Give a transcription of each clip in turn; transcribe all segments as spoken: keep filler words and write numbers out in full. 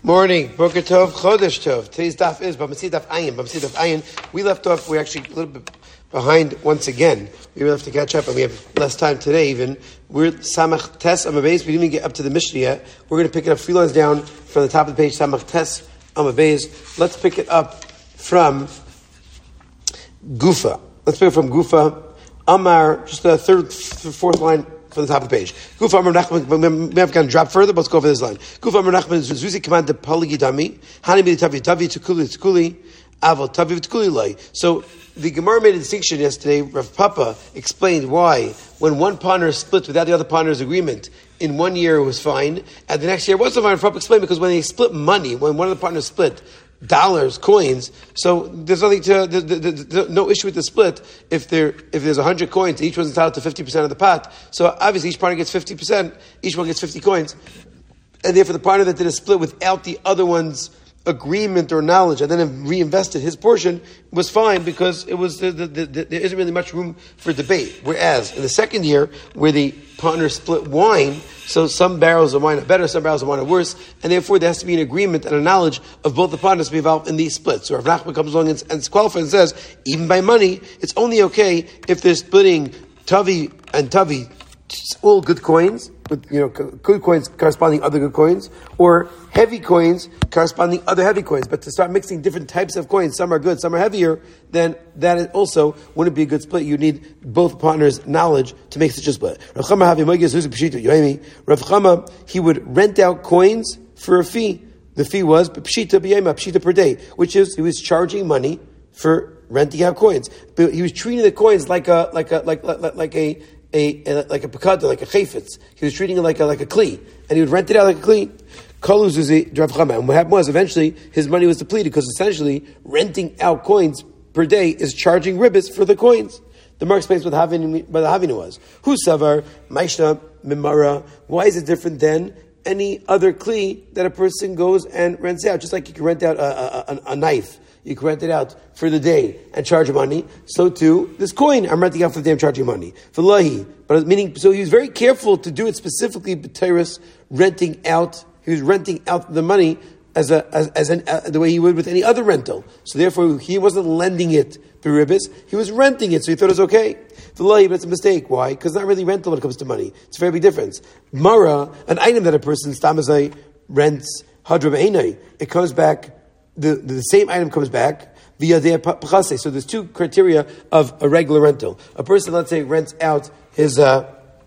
Morning, Boker Tov, Chodesh Tov. Today's daf is Bamasi Daf Ayin. Bamasi Daf Ayin. We left off. We're actually a little bit behind once again. We will have to catch up, and we have less time today. Even we're Samach Tes Amabez. We didn't even get up to the Mishnah yet. We're going to pick it up three lines down from the top of the page. Samach Tes Amabez. Let's pick it up from Gufa. Let's pick it from Gufa. Amar, just the third, fourth line. From the top of the page. Kufa Amar Nachman, we have kind of dropped further, but let's go for this line. Kufa Amar Nachman, Zuzi command the Paligi Dami, Hani Bidi Tavi, Tavi Tukuli, Tukuli, Aval, Tavi Tukuli Lai. So, the Gemara made a distinction yesterday. Rav Papa explained why, when one partner split without the other partner's agreement, in one year it was fine, and the next year it wasn't fine. Rav Papa explained because when they split money, when one of the partners split, dollars, coins. So there's nothing to, the, the, the, no issue with the split if there if there's a hundred coins, each one's entitled to fifty percent of the pot. So obviously each partner gets fifty percent, each one gets fifty coins, and therefore the partner that did a split without the other one's agreement or knowledge and then reinvested his portion was fine because it was the, the, the, the, there isn't really much room for debate. Whereas in the second year, where the partner split wine, so some barrels of wine are better, some barrels of wine are worse, and therefore there has to be an agreement and a knowledge of both the partners to be involved in these splits. So Rav Nachman comes along and, and qualifies and says, even by money, it's only okay if they're splitting Tavi and Tavi, all good coins, with, you know, good coins corresponding other good coins, or heavy coins corresponding other heavy coins. But to start mixing different types of coins, some are good, some are heavier, then that is also wouldn't be a good split. You need both partners' knowledge to make such a split. Rav Chama, he would rent out coins for a fee. The fee was pshita b'yema, pshita per day, which is he was charging money for renting out coins. But he was treating the coins like a like a like like, like a A, a like a pekada, like a chayfetz. He was treating it like a like a kli, and he would rent it out like a kli. And what happened was eventually his money was depleted because essentially renting out coins per day is charging ribbis for the coins. The Mark explains what the Havinu was. Who savar maishna mimara? Why is it different than any other kli that a person goes and rents out? Just like you can rent out a, a, a, a knife. You can rent it out for the day and charge money. So too, this coin, I'm renting out for the day, I'm charging money. For lahi, but meaning, so he was very careful to do it specifically, b'teres, renting out, he was renting out the money as a, as, as an, uh, the way he would with any other rental. So therefore, he wasn't lending it for ribbis, he was renting it, so he thought it was okay. For lahi, but it's a mistake. Why? Because it's not really rental when it comes to money. It's a very big difference. Mara, an item that a person, stamazai, rents, hadra b'einai, it comes back, The, the the same item comes back via the pachase. So there's two criteria of a regular rental. A person, let's say, rents out his uh,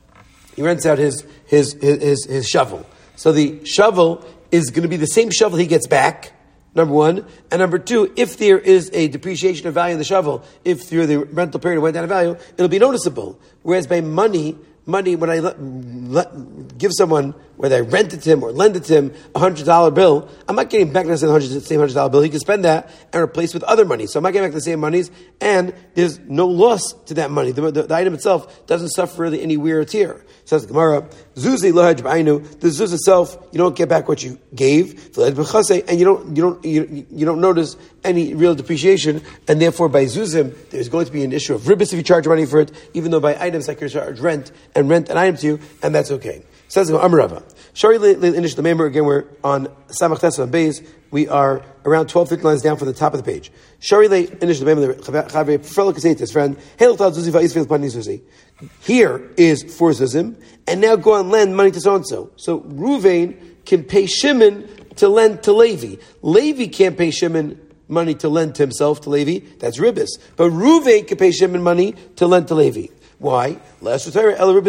he rents out his his, his his his shovel. So the shovel is going to be the same shovel he gets back. Number one, and number two, if there is a depreciation of value in the shovel, if through the rental period it went down in value, it'll be noticeable. Whereas by money. Money, when I let, let, give someone, whether I rent it to him or lend it to him, a hundred dollar bill, I'm not getting back the same hundred dollar bill. He can spend that and replace with other money. So I'm not getting back the same monies, and there's no loss to that money. The, the, the item itself doesn't suffer really any wear or tear. Says the Gemara, Zuzi lahaj b'ainu. The zuz itself, you don't get back what you gave, and you don't you don't you, you don't notice any real depreciation, and therefore by zuzim there's going to be an issue of ribbis if you charge money for it, even though by items like you charge rent and rent an item to you, and that's okay. Says Amarava. Shari Inish the member again. We're on Samach Tes on Beis. We are around twelve, fifteen lines down from the top of the page. Shari Inish the member. Chavre fellow can say to his friend, "Hail Tal Zuzi va'isfil pani Zuzi." Here is for Zuzim, and now go and lend money to so and so. So Ruvain can pay Shimon to lend to Levi. Levi can't pay Shimon money to lend to himself to Levi. That's ribbis. But Ruvain can pay Shimon money to lend to Levi. Why? The issue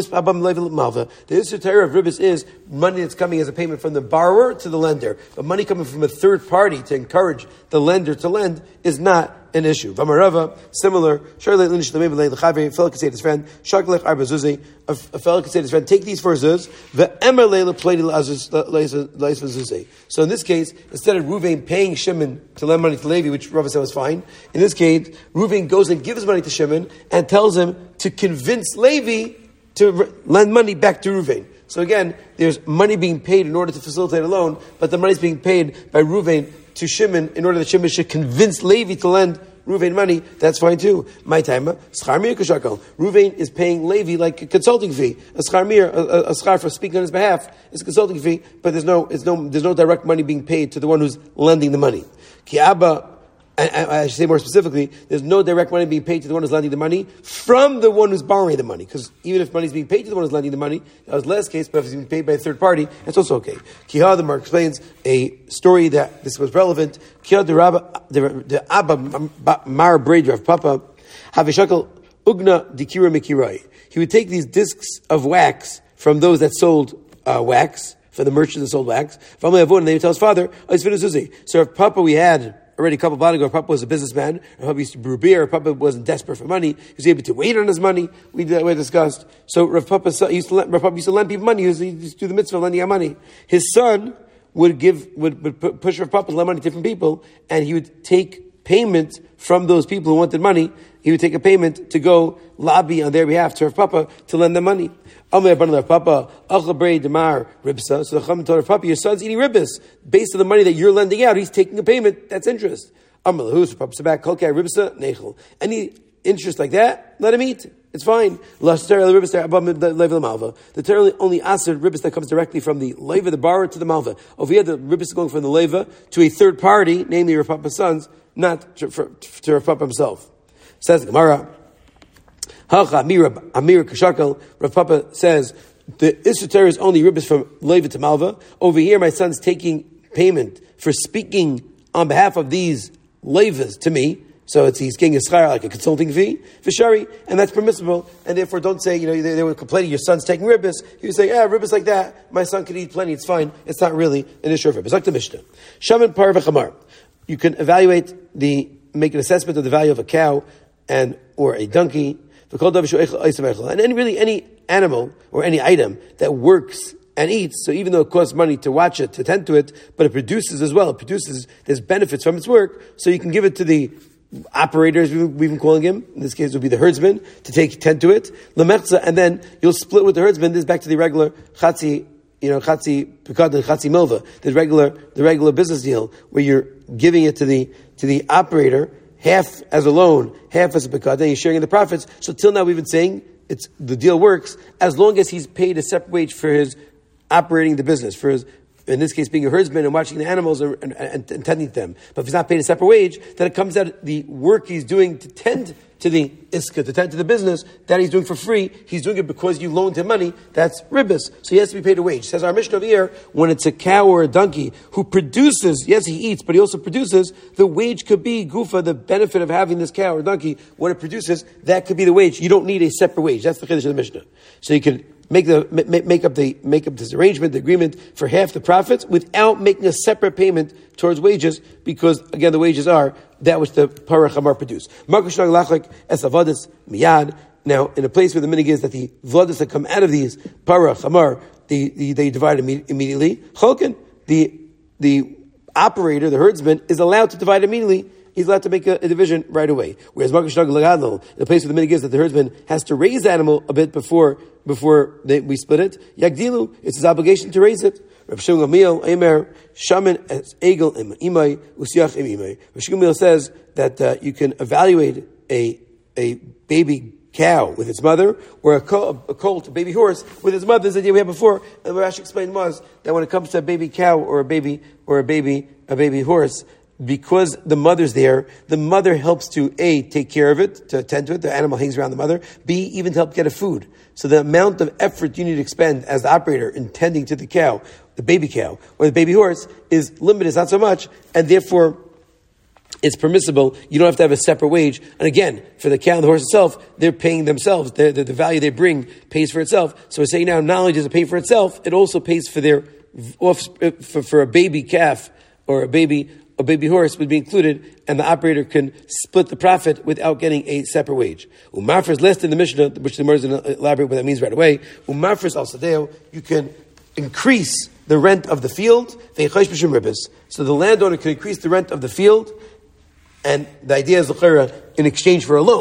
of ribbis is money that's coming as a payment from the borrower to the lender. But money coming from a third party to encourage the lender to lend is not an issue. Vamarava, similar. A fellow could say to his friend, a fellow could say to his friend, take these for zuz. So in this case, instead of Ruvain paying Shimon to lend money to Levi, which Rava said was fine, in this case, Ruvain goes and gives money to Shimon and tells him to convince Levi to lend money back to Ruvain. So again, there's money being paid in order to facilitate a loan, but the money is being paid by Ruvain to Shimon in order that Shimon should convince Levi to lend Ruvain money. That's fine too. My time, schar mir kashakal. Ruvain is paying Levi like a consulting fee. A schar mir, a, a, a schar for speaking on his behalf, is a consulting fee, but there's no, it's no, there's no direct money being paid to the one who's lending the money. Ki Abba, I, I should say more specifically, there's no direct money being paid to the one who's lending the money from the one who's borrowing the money. Because even if money is being paid to the one who's lending the money, that was the last case, but if it's being paid by a third party, that's also okay. Kiha, the Mark explains a story that this was relevant. Kiha, the Rabba, the Abba Mar Braid of Papa, Havishakal Ugna Dikira Mikirai. He would take these discs of wax from those that sold uh, wax, for the merchants that sold wax, and they would tell his father, so if Papa we had already a couple of months ago, Papa was a businessman, or Papa used to brew beer, or Papa wasn't desperate for money, he was able to wait on his money, we, we discussed. So Rav Papa used to, Rav Papa used to lend people money, he used to, he used to do the mitzvah of lending out money. His son would give, would, would push Rav Papa to lend money to different people, and he would take payment from those people who wanted money. He would take a payment to go lobby on their behalf to Rav Papa to lend them money. So the Chacham told Rav Papa, your son's eating ribbis. Based on the money that you're lending out, he's taking a payment. That's interest. Any interest like that, let him eat. It's fine. The Torah only answered ribbis that comes directly from the leva, the borrower, to the malva. Over here, the ribbis is going from the leva to a third party, namely Rav Papa's sons, not to, for, to Rav Papa himself. Says the Gemara, Hacha Amir Amir Kashakal. Rav Papa says the Isser Torah is only ribbis from leva to malva. Over here, my son's taking payment for speaking on behalf of these levas to me. So it's, he's getting a schar like a consulting fee for shari, and that's permissible. And therefore, don't say, you know, they, they were complaining your son's taking ribbis. He was saying, ah, ribbis like that, my son could eat plenty, it's fine. It's not really an issue of ribbis. Like the Mishnah. Shaman par v'chamar. You can evaluate the, make an assessment of the value of a cow and, or a donkey. And any, really any animal or any item that works and eats, so even though it costs money to watch it, to tend to it, but it produces as well, it produces, there's benefits from its work, so you can give it to the operators, we've been calling him, in this case it would be the herdsman, to take tend to it, lemechza, and then you'll split with the herdsman. This is back to the regular chatzi, you know, chatzi pikad and chatzi milva, the regular, the regular business deal, where you're giving it to the, to the operator, half as a loan, half as a pikad, and you're sharing the profits. So till now we've been saying, it's, the deal works, as long as he's paid a separate wage for his operating the business, for his, in this case being a herdsman and watching the animals and, and, and, and tending to them. But if he's not paid a separate wage, then it comes out the work he's doing to tend to the iska, to tend to the business, that he's doing for free. He's doing it because you loaned him money. That's ribbis. So he has to be paid a wage. Says our Mishnah over here, when it's a cow or a donkey who produces, yes, he eats, but he also produces, the wage could be gufa, the benefit of having this cow or donkey, when it produces, that could be the wage. You don't need a separate wage. That's the chiddush of the Mishnah. So you can Make the make up the make up this arrangement, the agreement for half the profits without making a separate payment towards wages, because again the wages are that which the parah chamar produce. Now, in a place where the minig is that the vladas that come out of these parah chamar, the, the, they divide imme- immediately. Cholken, the the operator, the herdsman, is allowed to divide immediately. He's allowed to make a, a division right away. Whereas in the place where the minig is that the herdsman has to raise the animal a bit before before they, we split it, Yagdilu, it's his obligation to raise it. Rav Shimon Gamliel, Eimer, Shaman es Egel im Imai, Usiach im Imai. Rav Shimon Gamliel says that uh, you can evaluate a a baby cow with its mother, or a, co- a colt, a baby horse with its mother. This idea we had before, and what Rashi explained was that when it comes to a baby cow or a baby or a baby a baby horse, because the mother's there, the mother helps to A, take care of it, to attend to it, the animal hangs around the mother, B, even to help get a food. So the amount of effort you need to expend as the operator in tending to the cow, the baby cow, or the baby horse is limited, it's not so much, and therefore it's permissible. You don't have to have a separate wage. And again, for the cow and the horse itself, they're paying themselves. The, the, the value they bring pays for itself. So we're saying now knowledge doesn't pay for itself, it also pays for their off, for, for a baby calf or a baby a baby horse would be included, and the operator can split the profit without getting a separate wage. Umafra is less than the Mishnah, which the Gemara is going to elaborate what that means right away. Umafra is also there. You can increase the rent of the field. So the landowner can increase the rent of the field, and the idea is in exchange for a loan.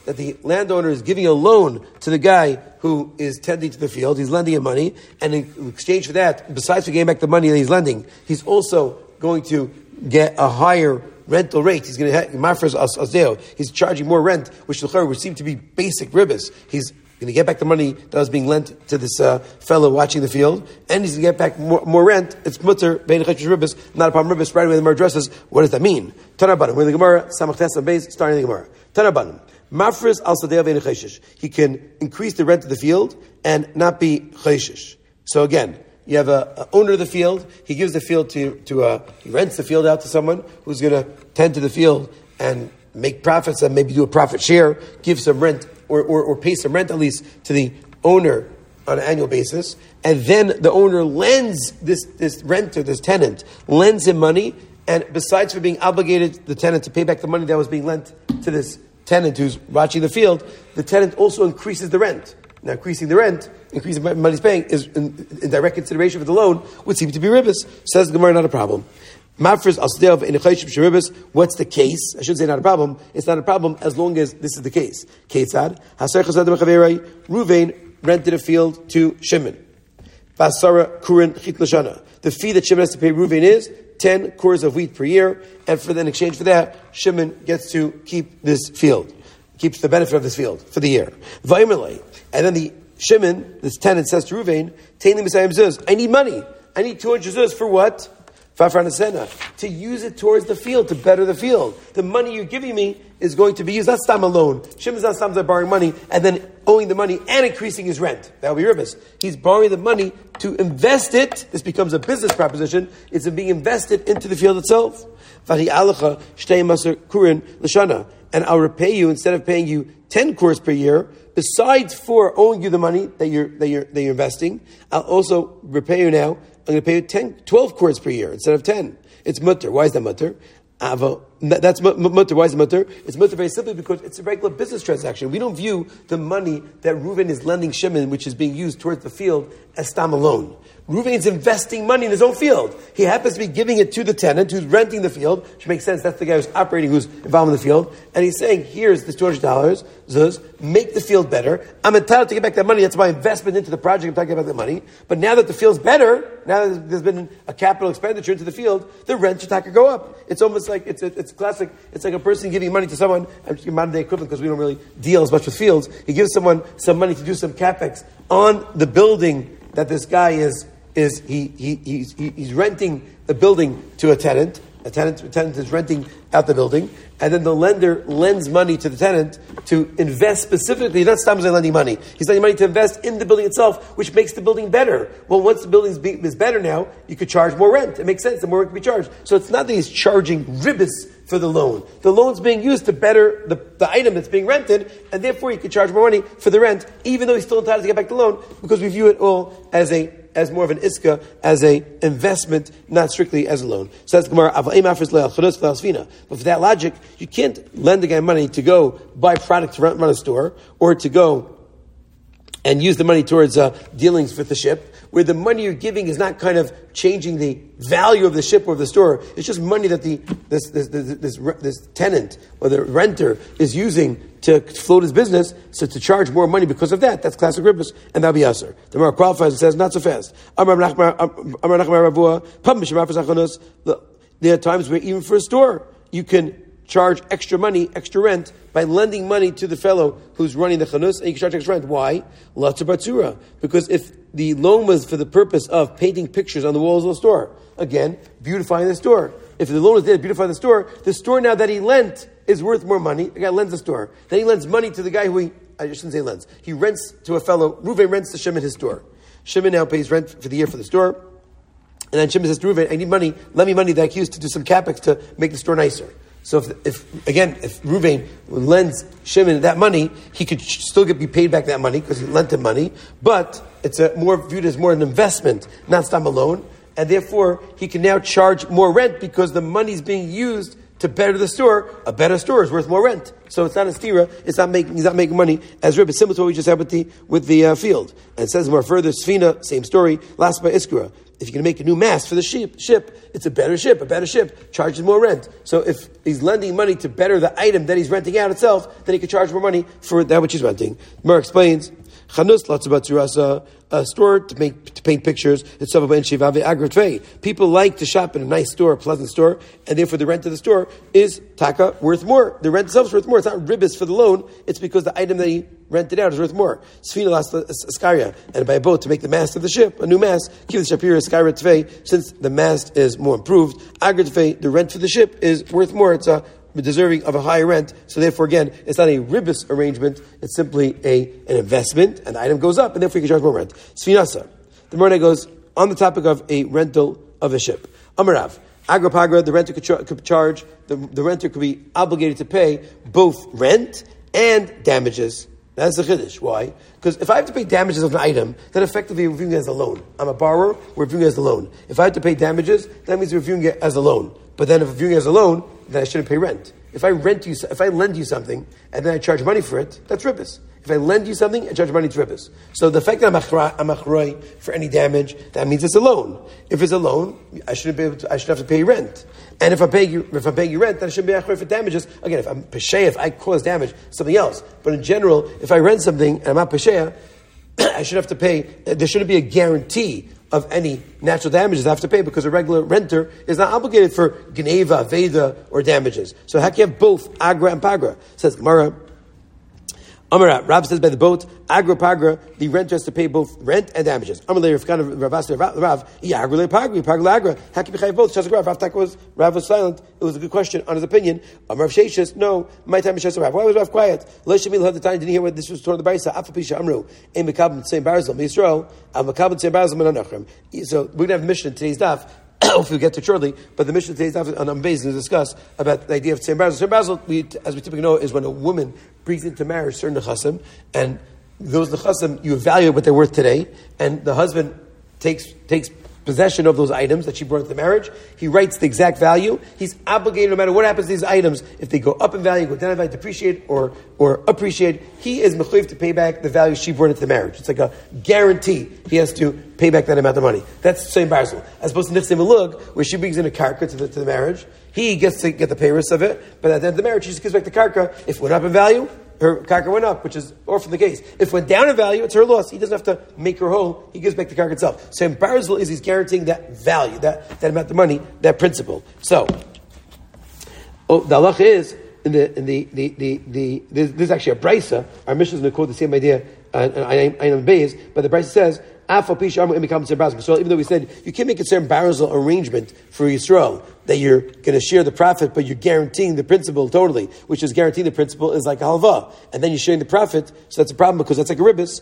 that the landowner is giving a loan to the guy who is tending to the field. He's lending him money, and in exchange for that, besides for getting back the money that he's lending, he's also going to get a higher rental rate. He's going to have mafres asdeo. He's charging more rent, which would seem to be basic ribbis. He's going to get back the money that was being lent to this uh, fellow watching the field, and he's going to get back more, more rent. It's mutter bein chesh ribbis, not a problem ribbis. Right away, the Gemara addresses what does that mean. Tanabanim. We're in the Gemara samach tes base, starting the Gemara. Tanabanim. Mafres al sadeh bein cheshish. He can increase the rent of the field and not be cheshish. So again, you have a, a owner of the field. He gives the field to to uh, he rents the field out to someone who's going to tend to the field and make profits and maybe do a profit share, give some rent or, or, or pay some rent at least to the owner on an annual basis, and then the owner lends this this renter, this tenant, lends him money, and besides for being obligated the tenant to pay back the money that was being lent to this tenant who's watching the field, the tenant also increases the rent. Now, increasing the rent, increasing the money he's paying, is in, in direct consideration for the loan, would seem to be ribbis. Says the Gemara, not a problem. Mafres asdev in ribbis. What's the case? I should say not a problem. It's not a problem as long as this is the case. Ketzad Haser chasad mechaverei. Ruvain rented a field to Shimon. Basara kurin chit lashana. The fee that Shimon has to pay Ruvain is ten kors of wheat per year, and for in exchange for that, Shimon gets to keep this field, keeps the benefit of this field for the year. Vaymelei. And then the Shimon, this tenant, says to Ruvain, I need money. I need two hundred zuz for what? To use it towards the field, to better the field. The money you're giving me is going to be used. That's stam alone. Shimon's not stam borrowing money and then owing the money and increasing his rent. That would be ribbis. He's borrowing the money to invest it. This becomes a business proposition. It's being invested into the field itself. And I'll repay you, instead of paying you ten kors per year, besides for owing you the money that you're, that you're, that you're investing, I'll also repay you now. I'm going to pay you ten, twelve kors per year instead of ten. It's mutter. Why is that mutter? Ava, that's mutter. Why is it mutter? It's mutter very simply because it's a regular business transaction. We don't view the money that Reuven is lending Shimon, which is being used towards the field, as stam alone. Reuven's investing money in his own field. He happens to be giving it to the tenant who's renting the field, which makes sense. That's the guy who's operating, who's involved in the field. And he's saying, here's this two hundred dollars, Zuz, make the field better. I'm entitled to get back that money. That's my investment into the project. I'm talking about that money. But now that the field's better, now that there's been a capital expenditure into the field, the rent should go up. It's almost like, it's it's classic. It's like a person giving money to someone. I'm just giving modern day equivalent because we don't really deal as much with fields. He gives someone some money to do some capex on the building that this guy is is he, he he's, he's renting the building to a tenant. A tenant, a tenant is renting out the building, and then the lender lends money to the tenant to invest specifically. Not Stam lending money. He's lending money to invest in the building itself, which makes the building better. Well, once the building is better now, you could charge more rent. It makes sense. The more rent can be charged. So it's not that he's charging ribbis for the loan. The loan's being used to better the, the item that's being rented, and therefore you can charge more money for the rent, even though he's still entitled to get back the loan, because we view it all as a as more of an iska, as a investment, not strictly as a loan. So that's Gemara. But for that logic, you can't lend the guy money to go buy product to run, run a store, or to go and use the money towards uh, dealings with the ship, where the money you're giving is not kind of changing the value of the ship or of the store. It's just money that the this this this, this, this tenant or the renter is using to float his business, so to charge more money because of that. That's classic ribbis, and that'll be usher. The Gemara qualifies and says, not so fast. There are times where even for a store, you can charge extra money, extra rent, by lending money to the fellow who's running the chanus, and you can charge extra rent. Why? Latzabatzura. Because if the loan was for the purpose of painting pictures on the walls of the store, again, beautifying the store. If the loan was there to beautify the store, the store now that he lent is worth more money. The guy lends the store. Then he lends money to the guy who he, I shouldn't say lends, he rents to a fellow, Reuven rents to Shimon his store. Shimon now pays rent for the year for the store. And then Shimon says to Reuven, I need money, lend me money that I can use to do some capex to make the store nicer. So if, if again, if Reuven lends Shimon that money, he could still get, be paid back that money because he lent him money, but it's a more viewed as more an investment, not stam a loan, and therefore he can now charge more rent because the money is being used to better the store, a better store is worth more rent. So it's not a stira, it's not making, he's not making money as ribbis, similar to what we just had with the, with the uh, field. And it says more further, Sfina, same story, last by Iskura. If you're going to make a new mast for the ship, ship, it's a better ship, a better ship, charges more rent. So if he's lending money to better the item that he's renting out itself, then he can charge more money for that which he's renting. Mar explains, Chanus, lots about Zurasa, a store to make to paint pictures. It's people like to shop in a nice store, a pleasant store, and therefore the rent of the store is taka worth more. The rent itself is worth more. It's not ribbis for the loan. It's because the item that he rented out is worth more. Sfina last askaria, and by a boat to make the mast of the ship, a new mast. Give the shapira askaria tvei, since the mast is more improved. Agra tvei, the rent for the ship is worth more. It's a deserving of a higher rent, so therefore again, it's not a ribbis arrangement, it's simply a an investment, and the item goes up, and therefore you can charge more rent. Sfinasa. The Morna goes on the topic of a rental of a ship. Amarav. Agropagra, the renter could, char- could charge, the, the renter could be obligated to pay both rent and damages. That's the chiddush. Why? Because if I have to pay damages of an item, then effectively we're viewing it as a loan. I'm a borrower, we're viewing it as a loan. If I have to pay damages, that means we're viewing it as a loan. But then if we're viewing it as a loan, then I shouldn't pay rent. If I rent you, if I lend you something and then I charge money for it, that's ribbis. If I lend you something and charge money, it's ribbis. So the fact that I'm achroi for any damage, that means it's a loan. If it's a loan, I shouldn't be able to, I should have to pay you rent. And if I'm paying you, if I'm paying you rent, then I shouldn't be achroi for damages. Again, if I'm pesheya, if I cause damage, something else. But in general, if I rent something and I'm not pesheya, I should have to pay. There shouldn't be a guarantee of any natural damages I have to pay, because a regular renter is not obligated for gneva, veda, or damages. So how can you have both agra and pagra? Says Gemara. Amara, Rav says by the boat, agra pagra, the renter has to pay both rent and damages. Amalei Rav kind of Ravas Rav, yeah, agra le pagri, pagra agra. How can you pay both? Shas Rav Rav was Rav was silent. It was a good question on his opinion. Amar Sheshes, no, my time is Shas Rav. Why was Rav quiet? Lo Shemil had the time, didn't hear what this was told in the Brisa. Afa Pisha Amru, Ein Mekabel Tzem Barzal Yisrael, Al Mekabel Tzem Barzal Menanachim. So we're going to have a mission in today's daf. If we get to it shortly, but the mission of today's daf on Ambez is to discuss about the idea of Tzem Barzal. Tzem Barzal, we, as we typically know, is when a woman brings into marriage certain nechasim, and those nechasim, you evaluate what they're worth today, and the husband takes takes possession of those items that she brought into the marriage. He writes the exact value. He's obligated, no matter what happens to these items, if they go up in value, go down in value, depreciate or or appreciate, he is mechuyev to pay back the value she brought into the marriage. It's like a guarantee. He has to pay back that amount of money. That's Tzem Barzal. As opposed to Nichsei Malug, where she brings in a karka to the, to the marriage. He gets to get the payers of it, but at the end of the marriage, she just gives back the karka. If it went up in value, her karka went up, which is often the case. If it went down in value, it's her loss. He doesn't have to make her whole. He gives back the karka itself. So in Barzal is he's guaranteing that value, that, that amount of money, that principle. So, oh, the halach is, in the, in the, the, the, the, this is actually a brisa. Our mission is going to quote the same idea, uh, I am Beis, but the brisa says, so even though we said you can't make a certain Barzal arrangement for Yisrael, that you're going to share the profit, but you're guaranteeing the principal totally, which is guaranteeing the principal is like a halva, and then you're sharing the profit, so that's a problem because that's like a ribbis.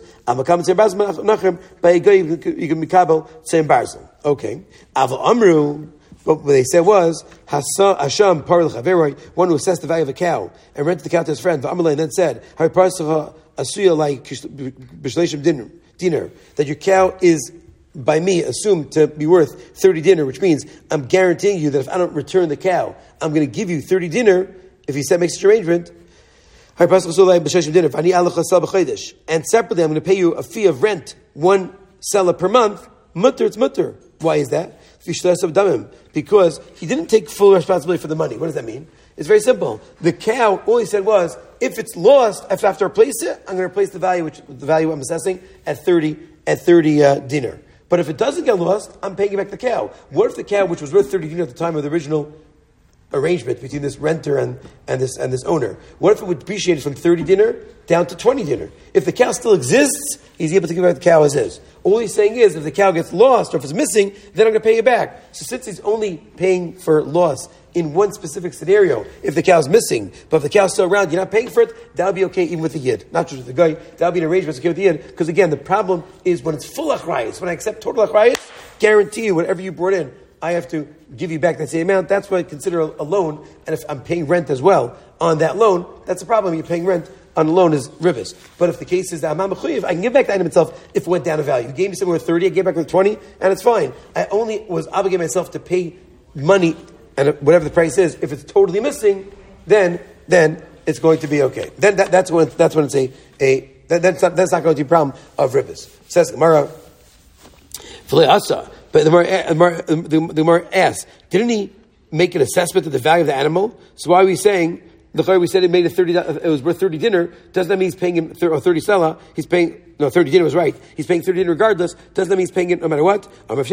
You can mikabel tzem Barzal. Okay. Aval Amru, but what they said was Hasham Paril Chaveroi, one who assessed the value of a cow and rented the cow to his friend. And then said, Asuya like Bishleshim dinner. Dinar, that your cow is by me assumed to be worth thirty dinar, which means I'm guaranteeing you that if I don't return the cow, I'm going to give you thirty dinar. If he said makes such arrangement, and separately I'm going to pay you a fee of rent, one seller per month. Mutter, it's mutter. Why is that? Because he didn't take full responsibility for the money. What does that mean? It's very simple. The cow, all he said was, if it's lost, if I have to replace it, I'm going to replace the value, which the value I'm assessing at thirty at thirty uh, dinar. But if it doesn't get lost, I'm paying back the cow. What if the cow, which was worth thirty dinar at the time of the original arrangement between this renter and, and this and this owner, what if it would depreciate from thirty dinar down to twenty dinar? If the cow still exists, he's able to give back the cow as is. All he's saying is, if the cow gets lost or if it's missing, then I'm going to pay you back. So since he's only paying for loss in one specific scenario, if the cow's missing, but if the cow's still around, you're not paying for it, that'll be okay even with the yid. Not just with the guy, that'll be an arrangement okay with the yid. Because again, the problem is when it's full achrayis, when I accept total achrayis, guarantee you whatever you brought in, I have to give you back that same amount. That's what I consider a, a loan. And if I'm paying rent as well on that loan, that's a problem. You're paying rent on a loan is ribbis. But if the case is that I'm mechuyev, I can give back the item itself if it went down in value. You gave me somewhere with thirty, I gave back with twenty, and it's fine. I only was obligating myself to pay money and whatever the price is, if it's totally missing, then then it's going to be okay. Then that, that's when that's when it's a a that, that's not that's not going to be a problem of ribbis. Says Gemara, but the Gemara the Gemara asks, didn't he make an assessment of the value of the animal? So why are we saying the we said it made a thirty? It was worth thirty dinner. Doesn't that mean he's paying him or thirty sela? He's paying no thirty dinner was right. He's paying thirty dinner regardless. Doesn't that mean he's paying it no matter what? What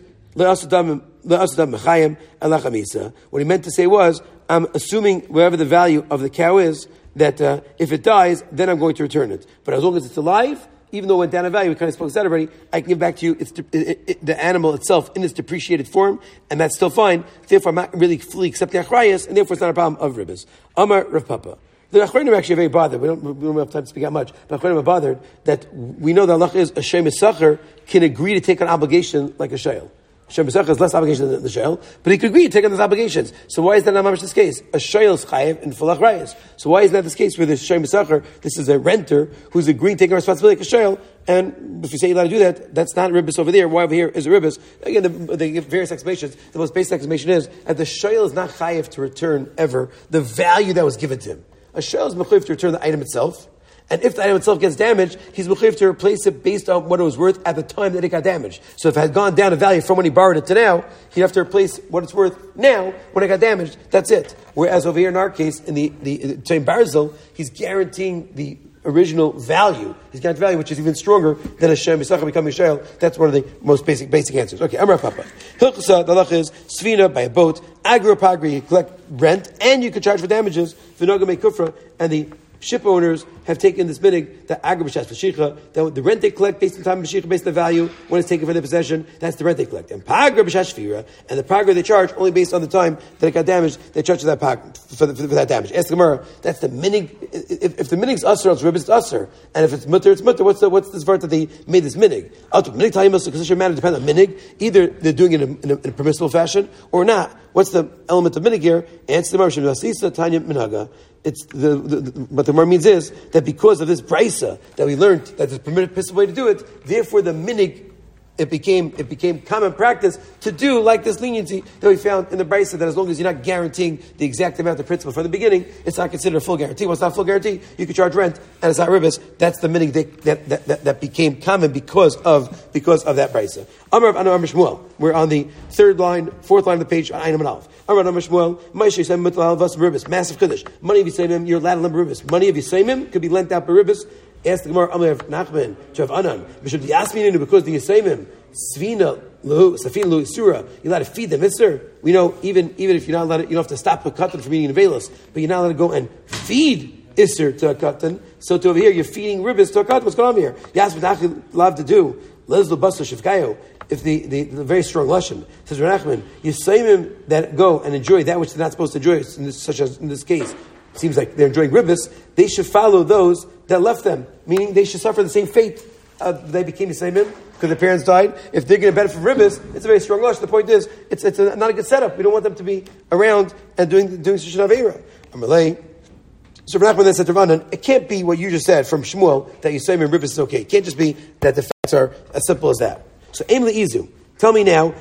he meant to say was, I'm assuming wherever the value of the cow is, that uh, if it dies, then I'm going to return it. But as long as it's alive, even though it went down in value, we kind of spoke about that already, I can give back to you it's de- it, it, the animal itself in its depreciated form, and that's still fine. Therefore, I'm not really fully accepting achrayas, and therefore it's not a problem of ribbis. Amar Rav Papa. The Achronim are actually very bothered. We don't, we don't have time to speak out much. But Achronim are bothered that we know that Allah is a Shem Yisachar can agree to take on obligation like a Shayel. Shem Yisachar has less obligation than the Shayel, but he could agree to take on those obligations. So why is that not mamish this case? A Shayel is chayiv in full achrayas. So why is that this case for this Shem Yisachar? This is a renter who's agreeing to take on responsibility like a Shayel. And if you say you're allowed to do that, that's not ribbis over there. Why over here is a ribbis? Again, the, they give various explanations. The most basic explanation is that the Shayel is not chayiv to return ever the value that was given to him. A shayel is mechuyev to return the item itself, and if the item itself gets damaged, he's mechuyev to replace it based on what it was worth at the time that it got damaged. So if it had gone down in value from when he borrowed it to now, he'd have to replace what it's worth now when it got damaged. That's it. Whereas over here in our case, in the the Chaim Barzel, he's guaranteeing the original value. He's got value, which is even stronger than a Shem Yisachar becoming a Shayel. That's one of the most basic basic answers. Okay, Amar Papa. Hilchasa, the halach is Svina by a boat, Agro Pagri, you collect rent, and you can charge for damages, V'noga me kufra, and the ship owners have taken this minig, the Agro B'shas B'shicha, that the rent they collect based on the time of B'shicha, based on the value, when it's taken for their possession, that's the rent they collect. And Pagra B'shas Shvira, and the Pagra they charge only based on the time that it got damaged, they charge for that Pagra, for, the, for, for that damage. Ask the Gemara, that's the minig, if, if the minig's usher, it's ribbis, it's usher. And if it's mutter, it's mutter. What's the, what's this part that they made this minig? Minig ta'imus, because it matter depends on minig. Either they're doing it in a, in a, in a permissible fashion, or not. What's the element of minig here? Answer the Gemara, Shnasisa Tanya Minhaga. It's the, the, the what the Gemara means is that because of this brisa that we learned that there's a permissible way to do it, therefore the minig it became it became common practice to do like this leniency that we found in the brisa, that as long as you're not guaranteeing the exact amount of principal from the beginning, it's not considered a full guarantee. What's not a full guarantee? You can charge rent and it's not ribbis. That's the minig that that, that that became common because of because of that brisa. Amar Amar Shmuel. We're on the third line, fourth line of the page on Ayin and Aleph. Amar Amar Shmuel. Ma'aseh Yisayim Mutal Alvas Ribbis. Massive chiddush. Money of Yisayim, you're allowed to lend ribbis. Money of Yisayim could be lent out by ribbis. Ask the Gemara, Amar Nachman, Shav Anan, Bishop Yasmin, because the Yisayim, Svina, Lahu, Safina, Lahu, Surah, you're allowed to feed them, mister. We know, even, even if you're not allowed to, you don't have to stop a katan from eating Nevelos, but you're not allowed to go and feed Isser to a katan. So to over here, you're feeding ribbis to a katan. What's going on here? Yasmin, allowed to do, Lezlo Basa Shivkayo, if the, the, the very strong lashon says Renachman, Yisayim that go and enjoy that which they're not supposed to enjoy, in this, such as in this case, seems like they're enjoying ribbis, they should follow those that left them, meaning they should suffer the same fate. Uh, they became Yisayim because their parents died. If they're going to benefit from ribbis, it's a very strong lush. The point is, it's it's a, not a good setup. We don't want them to be around and doing doing Shushan Aveira. Amalei. So Nachman then said to Ranan, it can't be what you just said from Shmuel that Yisayim and ribbis is okay. It can't just be that the facts are as simple as that. So Aim Le'izu. Tell me now,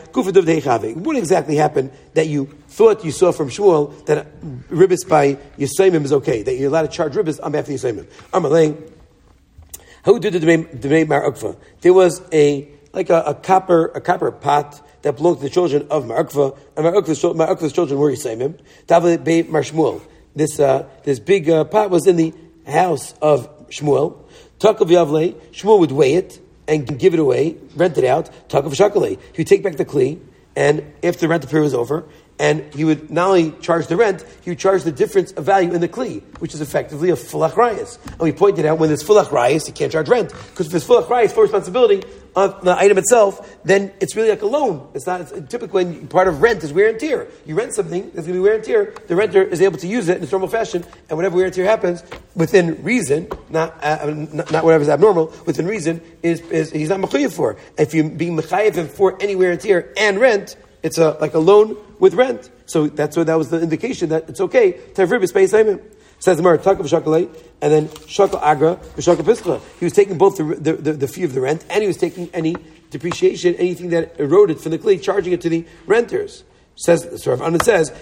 what exactly happened that you thought you saw from Shmuel that ribbis by Yisayim is okay, that you're allowed to charge ribbis on behalf of Yisayim? Amalei. Who did the Dmei Mar Ukva? There was a like a, a copper a copper pot that belonged to the children of Mar Ukva, and Mar Ukva's, Mar Ukva's children were Yisayim. David Bei Mar Shmuel. This uh, this big uh, pot was in the house of Shmuel. Takav Yavle. Shmuel would weigh it and give it away, rent it out. Takav Shakalei. He would take back the kli, and if the rent period was over, and he would not only charge the rent, he would charge the difference of value in the kli, which is effectively a full achrayas. And we pointed out when there's full achrayas, you can't charge rent, because if it's full achrayas, full responsibility of the item itself, then it's really like a loan. It's not it's typically when part of rent is wear and tear. You rent something, there's going to be wear and tear. The renter is able to use it in its normal fashion, and whatever wear and tear happens within reason, not uh, not, not whatever is abnormal, within reason is, is he's not mechayev for. If you being mechayev him for any wear and tear and rent, it's a like a loan with rent. So that's what that was the indication that it's okay to have ribbis by Yisayim. Says the Mar Takav Shakalei, and then Shakal Agra, Shakal Pischa. He was taking both the, the, the, the fee of the rent, and he was taking any depreciation, anything that eroded from the kli, charging it to the renters. Says, so Rav Anan says,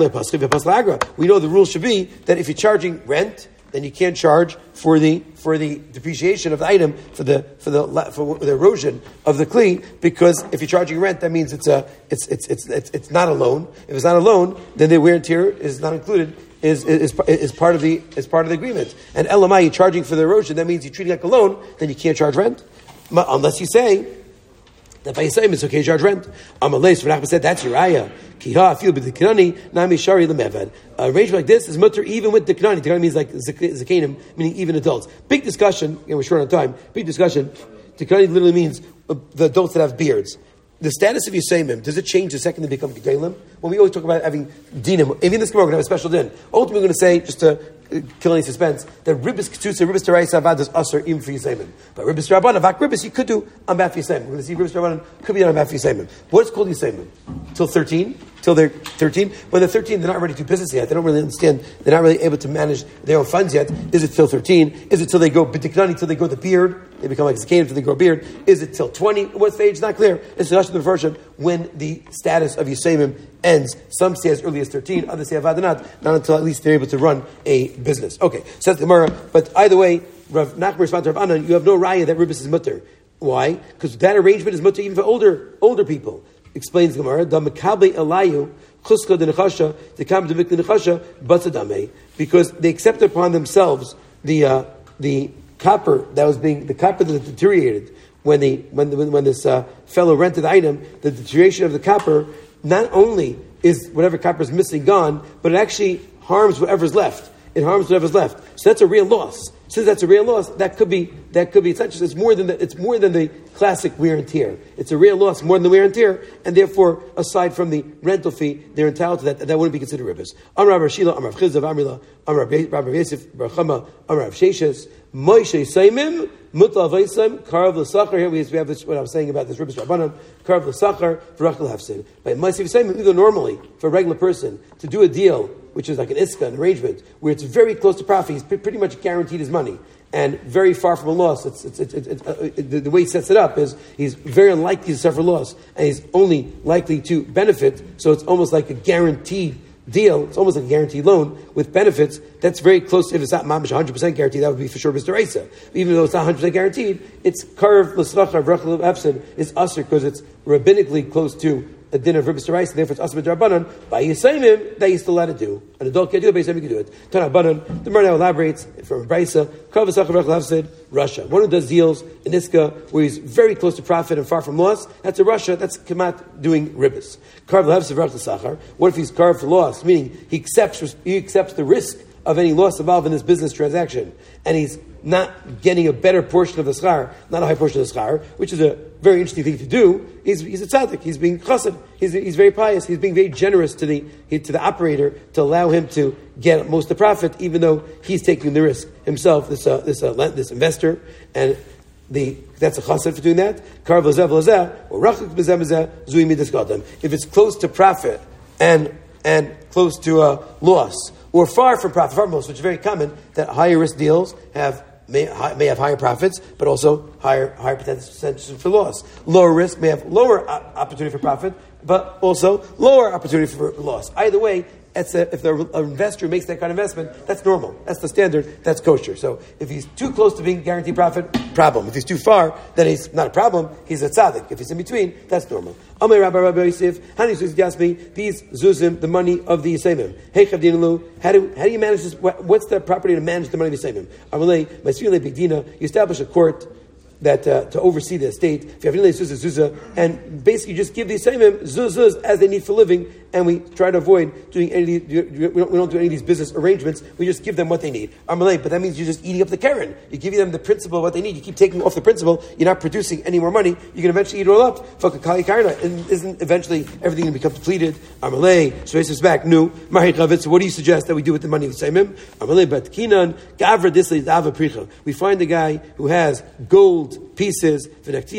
we know the rule should be that if you're charging rent, then you can't charge for the for the depreciation of the item, for the for the for the erosion of the kli, because if you're charging rent, that means it's a it's it's it's it's, it's not a loan. If it's not a loan, then the wear and tear is not included. Is, is is part of the is part of the agreement. And elamai, you're charging for the erosion. That means you're treating it like a loan. Then you can't charge rent unless you say that by Yisayim it's okay to charge rent. Amalei, so Nachman said that's your ayah. Kiha, feel b'the Knani, nami shari l'mevad. Arrangement like this is mutter even with the Knani. The Knani means like zakanim, meaning even adults. Big discussion. And we're short on time. Big discussion. The Knani literally means uh, the adults that have beards. The status of Yisayim, does it change the second they become Gedalim? When we always talk about having dinim, even this Gemara, we're going to have a special din. Ultimately, we're going to say, just to uh, kill any suspense, that Ribbis Ketutza, Ribbis Taraisa Avad is Usher even for Yisayim. But Ribbis Rabban, Avak Ribbis, you could do on behalf of Yisayim. We're going to see Ribbis Rabban could be on behalf of Yisayim. What's called Yisayim? Till thirteen? Till they're thirteen? When they're thirteen, they're not ready to do business yet. They don't really understand. They're not really able to manage their own funds yet. Is it till thirteen? Is it till they go B'tiknani, till they grow the beard? They become like Zakanim until they grow a beard. Is it till twenty? What's the age? It's not clear. It's the Lashon of the version when the status of Yisayim ends. Some say as early as thirteen, others say Avadanat, not until at least they're able to run a business. Okay, says the Gemara, but either way, Rav Nachman responds to Rav Anan, you have no raya that Ribbis is mutter. Why? Because that arrangement is mutter even for older older people. Explains the Gemara, the Mekabe Elayu, Chuska de Nechasha, the Kam de Vik de Nechasha, Batzadame, because they accepted upon themselves the uh, the copper that was being the copper that deteriorated when the when the, when this uh, fellow rented the item. The deterioration of the copper not only is whatever copper is missing gone, but it actually harms whatever's left. It harms whatever's left. So that's a real loss. Since that's a real loss, that could be that could be it's not just, it's more than the, it's more than the classic wear and tear. It's a real loss more than the wear and tear, and therefore, aside from the rental fee, they're entitled to that. That wouldn't be considered ribbis. Amar Rav Shila, Amar Rav Chizda, Amrila, Amar Rav Yosef, Bar Chama, Amar Rav Sheshes, Moshe Saimim, Mutal Vaisam, Karav l'Sachar. Here we have this, what I was saying about this ribbis Rabbanan, Karav l'Sachar, V'rachel Hafsid. By Moshe Saimim, either normally for a regular person to do a deal, which is like an iska, an arrangement, where it's very close to profit, he's pretty much guaranteed his money, and very far from a loss. It's, it's, it's, it's, it's, uh, the, the way he sets it up is he's very unlikely to suffer loss, and he's only likely to benefit, so it's almost like a guaranteed deal. It's almost like a guaranteed loan with benefits. That's very close. If it's not mamish one hundred percent guaranteed, that would be for sure Mister Isa. Even though it's not one hundred percent guaranteed, it's karv l'srachar v'rachel efsid is usher because it's rabbinically close to a din of Ribbis Rice, and therefore it's Asma D'Rabbanan. By Yisayim, that he's still allowed to do. An adult can't do it, but Yisayim can do it. Tana Banan, the Gemara now elaborates from Brisa, Kav V'Sachar V'Rachel Hafsid, Russia. One who does deals in Iska, where he's very close to profit and far from loss, that's a Russia, that's Kamat doing Ribbis. Karv V'Hafsid V'Rachel Sachar. What if he's carved for loss? Meaning, he accepts, he accepts the risk of any loss involved in this business transaction, and he's not getting a better portion of the schar, not a high portion of the schar, which is a very interesting thing to do. He's, he's a tzaddik. He's being chassid. He's, he's very pious. He's being very generous to the to the operator to allow him to get most of the profit, even though he's taking the risk himself. This uh, this uh, this investor, and the that's a chassid for doing that. Kar v'lazeh v'lazeh or rachik b'zeh b'zeh zui midas gadol. If it's close to profit and and close to a uh, loss, or far from profit, far from loss, which is very common, that higher risk deals have. May, may have higher profits, but also higher higher potential for loss. Lower risk may have lower opportunity for profit, but also lower opportunity for loss. Either way, it's a, if the investor makes that kind of investment, that's normal. That's the standard. That's kosher. So if he's too close to being guaranteed profit, problem. If he's too far, then he's not a problem. He's a tzaddik. If he's in between, that's normal. Amay Rabbi Rabbi Yosef, Hani Zuz asked me, these zuzim, the money of the Yisayim. Hey Chavdinalu, how do how do you manage this? What's the property to manage the money of the Yisayim? Amalei, Masirle Bigdina, you establish a court that uh, to oversee the estate. If you have really zuzah, zuzah, and basically just give the Yisayim zuzahs as they need for living, and we try to avoid doing any. We don't, we don't do any of these business arrangements. We just give them what they need. Amalei, but that means you're just eating up the Karen. You're giving them the principal of what they need. You keep taking off the principal. You're not producing any more money. You can eventually eat it all up. Fakakali karna, and isn't eventually everything going to become depleted? Amalei, so it's back. No, Mahi Chavit. So what do you suggest that we do with the money of the Yisayim? Amalei, but Kinan Gavra Disli Dava Pricha. We find a guy who has gold pieces,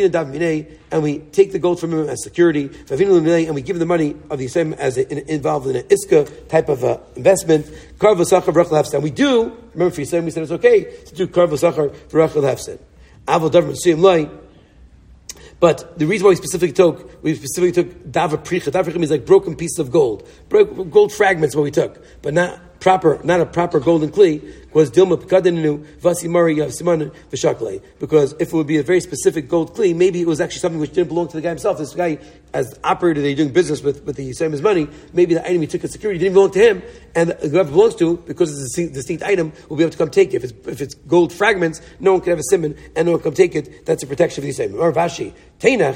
and we take the gold from him as security, and we give him the money of the Yisayim as a, in, involved in an iska type of uh, investment. And we do, remember for Yisayim we said it's okay to do karv v'sachar v'rachel hafsid. Avol davar m'suyim loy, But the reason why we specifically took, we specifically took dava pricha. Dava pricha means like broken pieces of gold, Bro- gold fragments. What we took, but not proper, not a proper golden kli, was Dilma Pekadenu, Vasimari Siman Vishakle. Because if it would be a very specific gold kli, maybe it was actually something which didn't belong to the guy himself. This guy, as operator, they're doing business with, with the Yisrael's money, maybe the item he took as security didn't belong to him, and whoever belongs to, because it's a distinct, distinct item, will be able to come take it. If it's, if it's gold fragments, no one can have a simon, and no one can come take it. That's a protection of the Yisrael. Or Vashi, Teinach,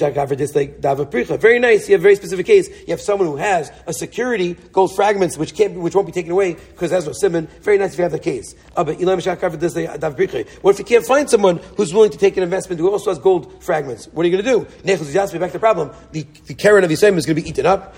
very nice. You have a very specific case. You have someone who has a security, gold fragments, which can't, which won't be taken away because there's no simon. Very nice if you have the case. What if you can't find someone who's willing to take an investment who also has gold fragments? What are you going to do? Back to the problem. The, the Karen of Yisrael is going to be eaten up.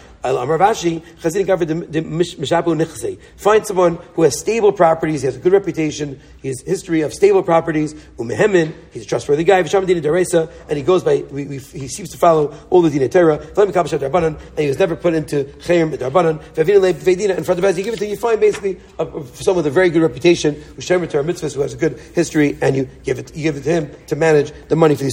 Find someone who has stable properties, he has a good reputation, he has a history of stable properties, he's a trustworthy guy, and he goes by, we, we, he seems to follow all the Dinei Torah, and he was never put into Chayim Darbanan, in front of us, you give it to, you find basically a, a, someone with a very good reputation, who's Shemer Torah mitzvahs, who has a good history, and you give it, you give it to him to manage the money for the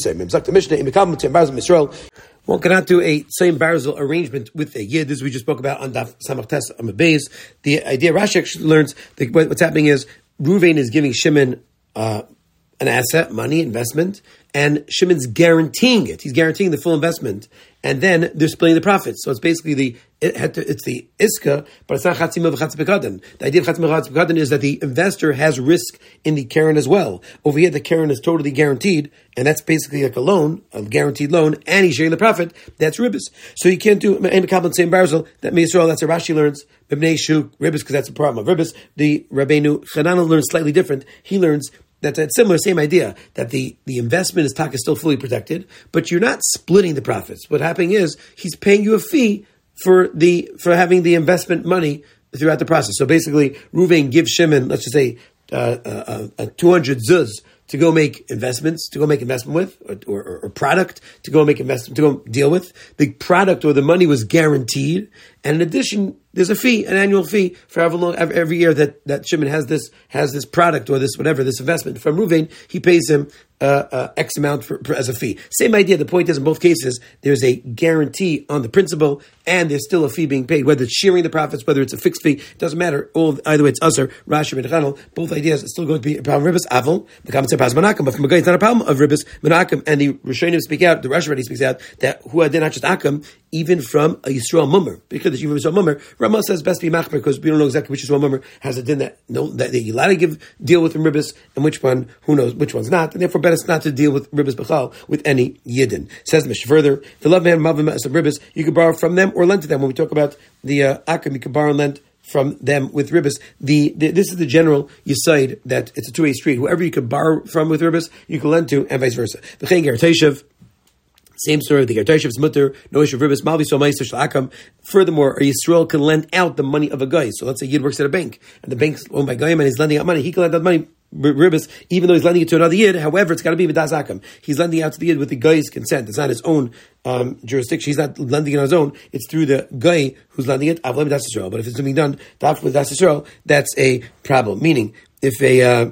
Yisrael. One cannot do a same barzel arrangement with a yid. This we just spoke about on Daf Samach Tes Amud Beis. The idea Rashi actually learns that what's happening is Ruvain is giving Shimon uh, an asset, money, investment, and Shimon's guaranteeing it. He's guaranteeing the full investment, and then they're splitting the profits. So it's basically the it had to, it's the iska, but it's not chatzimah v'chatz pekadon. The idea of chatzimah v'chatz pekadon is that the investor has risk in the Karen as well. Over here, the Karen is totally guaranteed, and that's basically like a loan, a guaranteed loan, and he's sharing the profit. That's ribbis. So you can't do ein mekabel same barzel. That Yisrael. That's a Rashi learns b'bnei shuk ribbis because that's the problem of ribbis. The Rabbeinu Chanana learns slightly different. He learns That's a similar, same idea, that the, the investment is taka still fully protected, but you're not splitting the profits. What's happening is he's paying you a fee for the for having the investment money throughout the process. So basically, Ruvain gives Shimon, let's just say, uh, uh, uh, two hundred zuz to go make investments, to go make investment with, or, or, or product to go make investment, to go deal with. The product or the money was guaranteed, and in addition, there's a fee, an annual fee for however long, every year that, that Shimon has this has this product or this whatever, this investment from Ruvain, he pays him uh, uh, X amount for, for, as a fee. Same idea. The point is, in both cases, there's a guarantee on the principal, and there's still a fee being paid. Whether it's sharing the profits, whether it's a fixed fee, it doesn't matter. All either way, it's Usher, Rashi, and Chanel. Both ideas are still going to be a problem. Ribbis Avil, the comments are pas Manakim, but from a guy, it's not a problem of Ribbis Manakim. And the Rishonim speak out. The Rashi already speaks out that who are not just Akim, even from a Yisrael Mummer, because the Yisrael Mummer, Ramah says best be machmer because we don't know exactly which Yisrael Mummer has a din that no that you're allowed to give deal with ribbis and which one who knows which one's not, and therefore better not to deal with ribbis b'chal with any yidden. Says the Mishnah further, the love man mavim as ribbis, you can borrow from them or lend to them. When we talk about the uh, akim, you can borrow and lend from them with ribbis. The, the this is the general yisaid that it's a two way street. Whoever you can borrow from with ribbis, you can lend to, and vice versa. V'chein ger teishav. Same story, the Gertashev's mutter, no issue of ribbis, malvi so meister shlakam. Furthermore, a Yisrael can lend out the money of a guy. So let's say Yid works at a bank, and the bank's owned by Goyim, and he's lending out money. He can lend out money, ribbis, even though he's lending it to another Yid. However, it's got to be midas akam. He's lending out to the Yid with the guy's consent. It's not his own um, jurisdiction. He's not lending it on his own. It's through the guy who's lending it. Avlam das Yisrael. But if it's being done, with das Yisrael, that's a problem. Meaning, if a uh,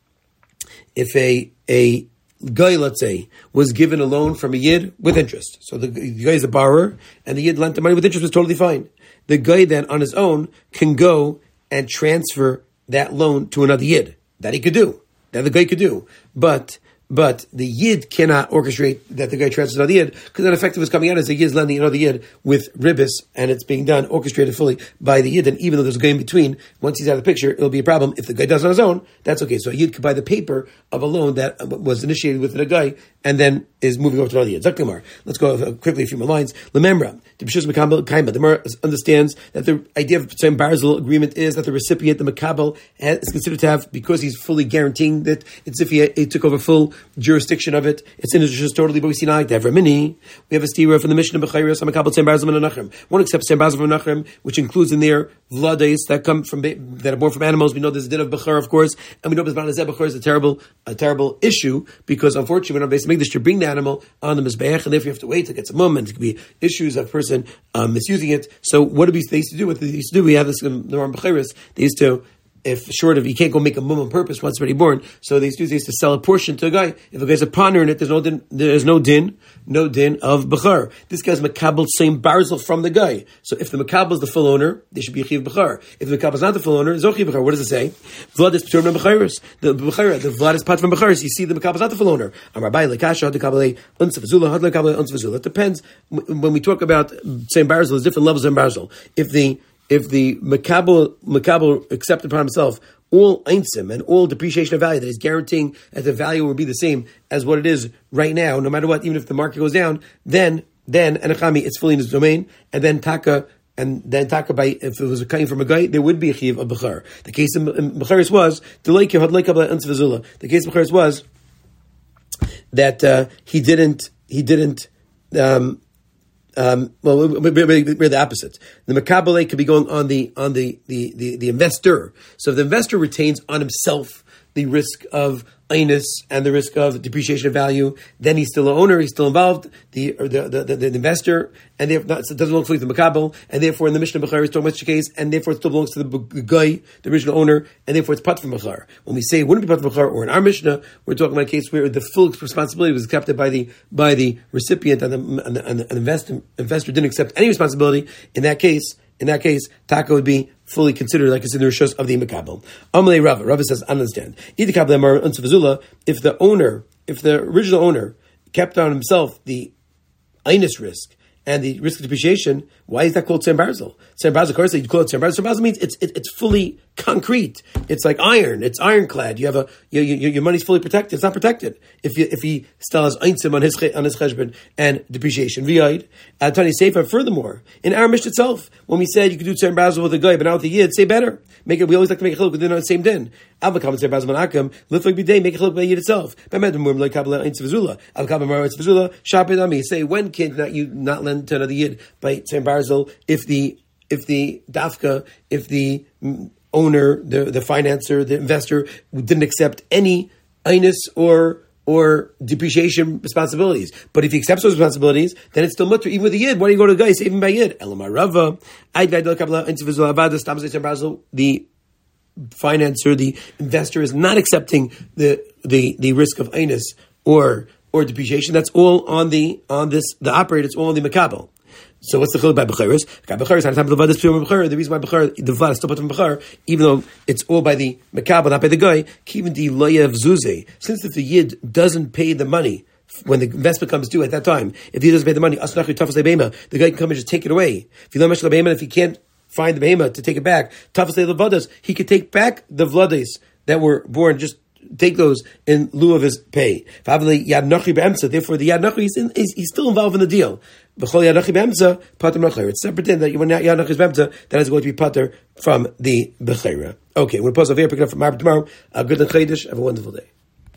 if a a guy, let's say, was given a loan from a Yid with interest. So the, the guy is a borrower, and the Yid lent the money with interest, was totally fine. The guy then, on his own, can go and transfer that loan to another Yid. That he could do. That the guy could do. But but the Yid cannot orchestrate that the guy transfers another Yid, because that effective is coming out as the Yid is lending another Yid with ribbis, and it's being done, orchestrated fully by the Yid, and even though there's a guy in between, once he's out of the picture, it'll be a problem. If the guy does it on his own, that's okay. So a Yid could buy the paper of a loan that was initiated with a guy, and then is moving over to another Yid. Zaktimar. Let's go quickly a few more lines. Lememra. The B'shus Mekabel Kaima. The Gemara understands that the idea of the same Barzel agreement is that the recipient, the Mekabel, is considered to have, because he's fully guaranteeing that it's if he, he took over full jurisdiction of it, it's in his interest totally, but we see now, every mini. We have a stira from the Mishnah B'chayros, Mekabel Same Barzel and Nachrim. One accepts Same Barzel and Nachrim, which includes in there Vladais that come from, that are born from animals. We know there's a din of Bechar, of course, and we know Bezban Bechar is a terrible, a terrible issue, because unfortunately, when on base make this to bring the animal on the Mizbeach, and therefore you have to wait to get some mum, and it could be issues of a person um, misusing it. So what do we they used to do? What they used to do? We have this in the Ram B'chayros. They used to if short of, you can't go make a mum on purpose once already born. So they used to, they used to sell a portion to a guy. If a guy's a partner in it, there's no din, there's no din, no din of bechar. This guy's makabel same barzel from the guy. So if the makabel is the full owner, they should be a chiv bechar. If the makabel is not the full owner, it's no chiv bechar. What does it say? Vlad is patur from becharis. The bechara, the vlad is pat from becharis. You see, the makabel is not the full owner. Amar bai lekasha had the kabel unsav zula had the kabel unsav zula. It depends. When we talk about same barzel, there's different levels of barzel. If the If the Makabel, Makabel accepted upon himself all einsim and all depreciation of value, that he's guaranteeing that the value will be the same as what it is right now, no matter what, even if the market goes down, then, then, Anachami, it's fully in his domain, and then Taka, and then Taka, by, if it was a kain from a guy, there would be a chiv of Bechar. The case in Becharis was, the The case of Becharis was that uh, he didn't, he didn't, um, Um, well, we're, we're the opposite. The makabele could be going on the on the, the, the, the investor. So if the investor retains on himself the risk of einus and the risk of depreciation of value, then he's still an owner, he's still involved, the or the, the, the, the investor, and therefore not, so it doesn't belong fully to the makabel, and therefore in the Mishnah Bechar is talking about the case, and therefore it still belongs to the guy, the original owner, and therefore it's pat from Bechar. When we say it wouldn't be pat from Bechar, or in our Mishnah, we're talking about a case where the full responsibility was accepted by the by the recipient, and the, and the, and the investor, investor didn't accept any responsibility. In that case, in that case, taka would be fully considered like it's in the rishos of the makabel. Amalei Rava. Rava says, I understand. If the owner, if the original owner kept on himself the einus risk and the risk of depreciation, why is that called Sam Barzel? Sam Barzel, of course, you call it Sam Barzel. Sam Barzel means it's it, it's fully concrete. It's like iron. It's ironclad. You have a your, your, your money's fully protected. It's not protected if you, if he still has einsim on his on his cheshbon and depreciation. V'yayid Tani Sefer. Furthermore, in our Mishnah itself, when we said you could do Sam Barzel with a guy, but not with a yid, say better. Make it. We always like to make a chiluk within the same din. Avakam Sam Barzel Manakam. Liflik b'day. Make a chiluk by yid itself. Say when can not you not lend to another yid by Sam Barzel if the if the dafka if the owner, the, the financer, the investor didn't accept any einus or or depreciation responsibilities. But if he accepts those responsibilities, then it's still mutter. Even with the yid, why do you go to the guy, save him by yid? Elamar Rava, the financer, the investor is not accepting the the, the risk of einus or or depreciation. That's all on the on this the operator. It's all on the makabel. So what's the chiluk by becharis? Becharis had time to this pure bechar. The reason why bechar the vlad is still put from bechar, even though it's all by the makabel, not by the guy. Kivin di loyev zuze. Since if the yid doesn't pay the money when the investment comes due at that time, if he doesn't pay the money, the guy can come and just take it away. If you if he can't find the behema to take it back, he could take back the vlades that were born just. Take those in lieu of his pay. Therefore, the Yad Nachi is in, he's still involved in the deal. It's separate in that when Yad Nachi is Bemza, that is going to be pater from the Bechera. Okay, we'll pause over here, pick it up from tomorrow. Uh, good and Chaydish. Have a wonderful day.